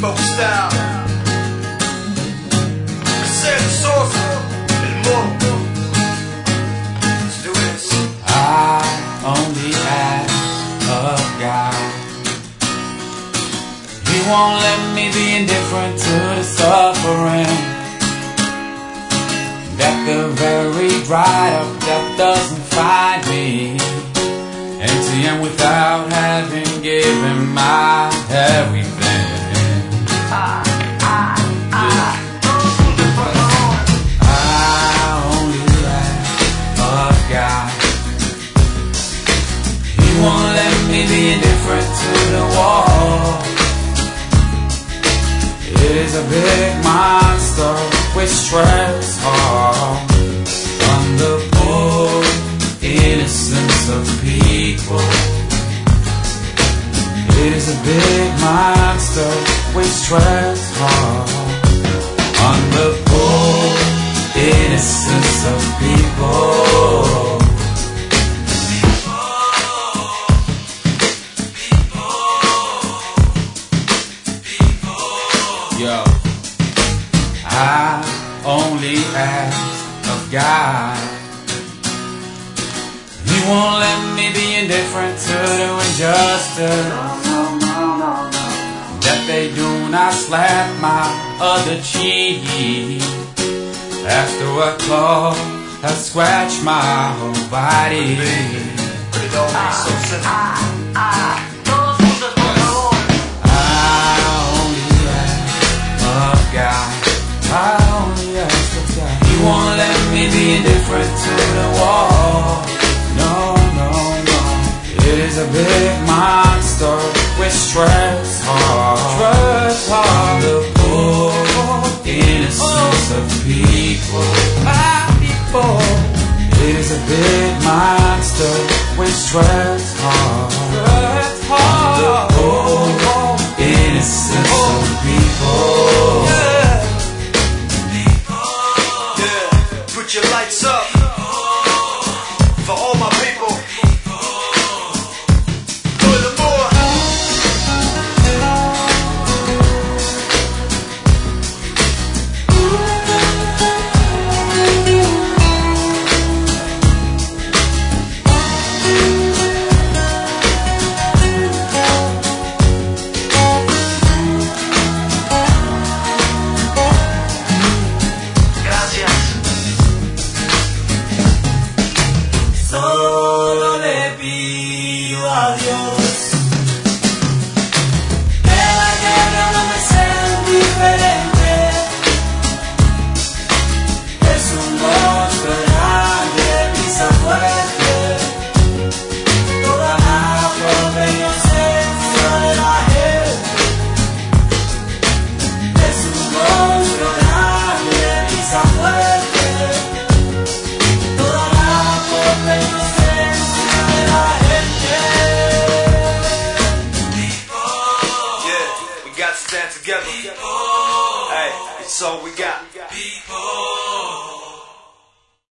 folk style. Ser the source, el modo. Let's do this. I only ask of God. He won't let me be indifferent to the suffering, that the very bride of death doesn't find me empty and without having given my everything. I only ask of God. He won't let me be indifferent to the war. It is a big monster which treads hard on the poor innocence of people. It is a big monster which treads hard on the poor innocence of people. Yo, I only ask of God. He won't let me be indifferent to the injustice, that they do not slap my other cheek after a claw has scratched my whole body. But it don't make so simple. I only ask of God. He won't let me be indifferent to the war. No, no, no. It is a big monster which treads hard the poor innocence of people. My people. It is a big monster which treads hard the poor innocence of people. Put your lights up for all my people. Furthermore, solo le pido a Dios que la guerra no me sea indiferente. Es un monstruo grande, pisa fuerte, toda la pobre inocencia de la gente. Es un monstruo grande, pisa fuerte, toda la pobre inocencia de la gente. yeah, we got to stand together. Hey, it's all we got.